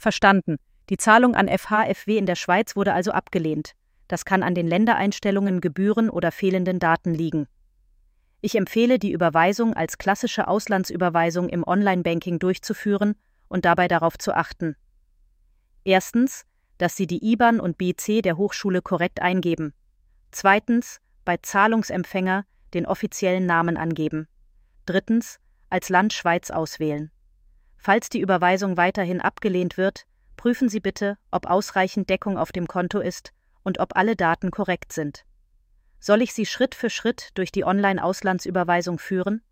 Verstanden. Die Zahlung an FHFW in der Schweiz wurde also abgelehnt. Das kann an den Ländereinstellungen, Gebühren oder fehlenden Daten liegen. Ich empfehle, die Überweisung als klassische Auslandsüberweisung im Online-Banking durchzuführen und dabei darauf zu achten. Erstens, dass Sie die IBAN und BC der Hochschule korrekt eingeben. Zweitens, bei Zahlungsempfänger den offiziellen Namen angeben. Drittens, als Land Schweiz auswählen. Falls die Überweisung weiterhin abgelehnt wird, prüfen Sie bitte, ob ausreichend Deckung auf dem Konto ist und ob alle Daten korrekt sind. Soll ich Sie Schritt für Schritt durch die Online-Auslandsüberweisung führen?